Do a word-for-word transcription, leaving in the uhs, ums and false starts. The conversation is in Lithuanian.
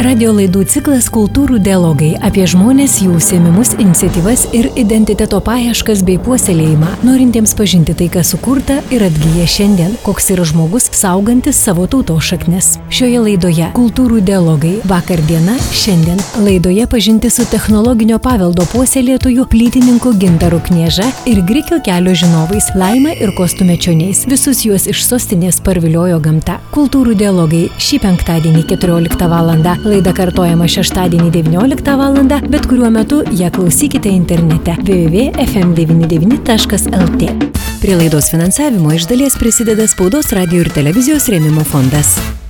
Radio laidų ciklas Kultūrų dialogai apie žmonės, jų užsiėmimus, iniciatyvas ir identiteto paieškas bei puoselėjimą, norintiems pažinti tai, kas sukurta ir atgyja šiandien, koks yra žmogus saugantis savo tautos šaknis. Šioje laidoje Kultūrų dialogai vakar diena, šiandien laidoje pažinti su technologinio paveldo puoselėtoju plytininku Gintaru Knieža ir Grikio kelio žinovais Laima ir Kostumečioniais. Visus juos iš sostinės parviliojo gamta. Kultūrų dialogai šį penktadienį keturioliktą valandą. Laida kartojama šeštadienį devynioliktą valandą, bet kuriuo metu ją klausykite internete w w w taškas f m devyni devyni taškas l t. Prie laidos finansavimo iš dalies prisideda Spaudos, radijo ir televizijos rėmimo fondas.